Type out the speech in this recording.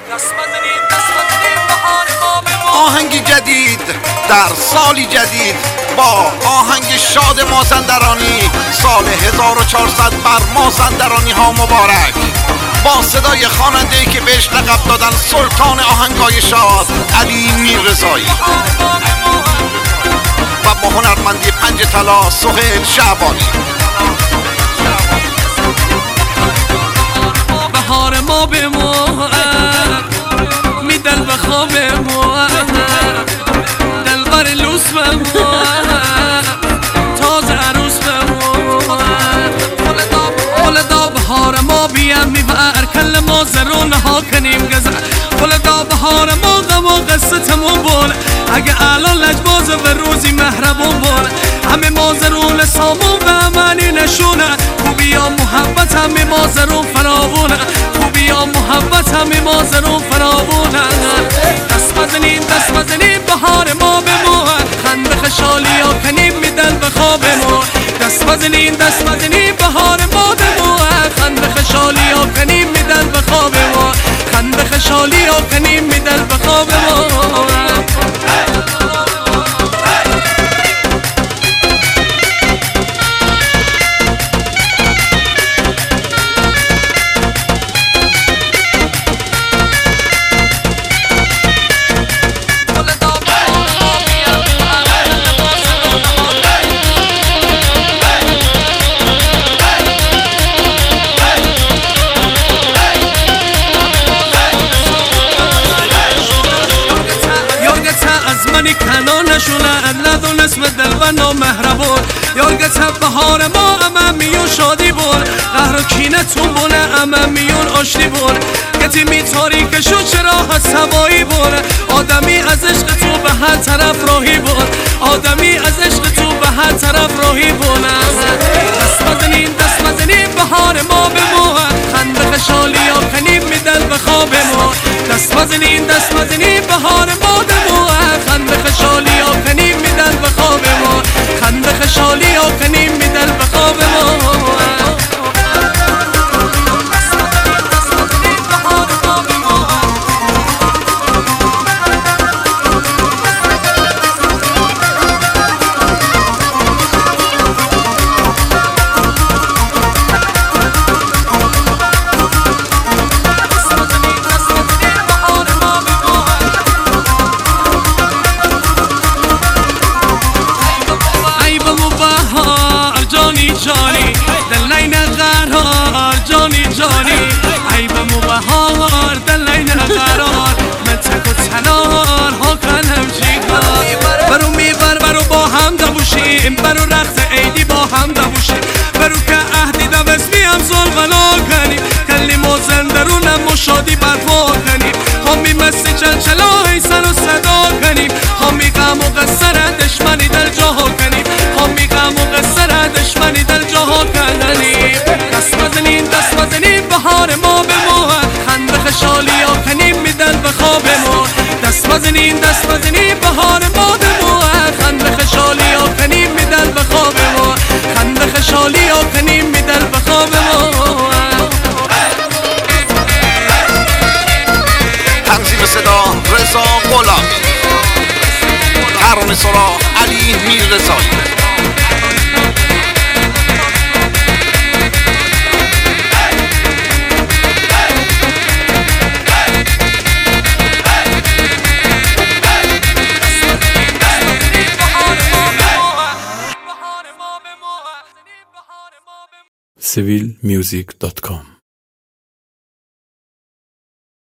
آهنگی جدید در سالی جدید با آهنگ شاد مازندرانی، سال 1400 بر مازندرانی ها مبارک، با صدای خواننده‌ای که بهش لقب دادن سلطان آهنگای شاد، علی میررضایی، و با هنرمندی پنج طلا سهیل شعبانی. بهار ما به ما میدل به خواب ما، دلبر لوس به ما، تازه عروس به ما، ولدا بهار ما بیم میبر کل ما زرون ها کنیم گذر، ولدا بهار ما غم و قصتمون بول، اگه الان لجباز و روزی مهربون بول، همه ما زرون سامون به امنی نشونه، خوبی یا محبت همه ما زرون فراوونه، خوبی یا محبت همه ما زرون فراوونه. دست بزنیم بهار ما به ما، خنده خشالی ها کنیم میدل به خواب ما، دست بزنیم بهار ما به ما، خنده خشالی ها کنیم میدل به خواب ما، خنده خشالی ها کنیم میدل به خواب ما. منی کنان نشونه ندون اسم دل و نامهربون، یارگت بهار ما امم میون شادی بون، قهر و کینتون بونه امم میون آشتی بون، گتی می تاریک شد چرا هست هوایی بون، آدمی از عشق تو به هر طرف راهی بون، آدمی از عشق تو به هر طرف راهی بون. دست بزنیم بهار ما به ما، خنده خشالی ها کنیم میدل به خواب ما، دست بزنیم بهار ما به ما، خنده خشالی ها کنیم میدل به خواب ما، خنده خشالی ها کنیم میدل به خواب ما. جانی دل نین قرار جانی عیبمو بهار دل نین قرار، من تک و تنار ها کنم چیکار، برو میبر برو با هم دبوشیم، برو رخت عیدی با هم دبوشیم، برو که عهدی دوسمی هم زلغلا کنیم، کلی مازندرونم و شادی برپا کنیم، همی مستی چلچلای سر و صدا کنیم، همی غم و قصر دشمنی دل جاها کنیم، همی غم و قصر دشمنی دل جاها کنیم. دست بزنیم بهار ما به ما، خنده خشالی ها کنیم میدل به خواب ما، دست بزنیم بهار ما به ما، خنده خشالی ها کنیم میدل به خواب ما، خنده خشالی ها کنیم میدل به خواب ما. تنظیم صدا رضا غلامی، ترانه سراغ علی میررضایی. civilmusic.com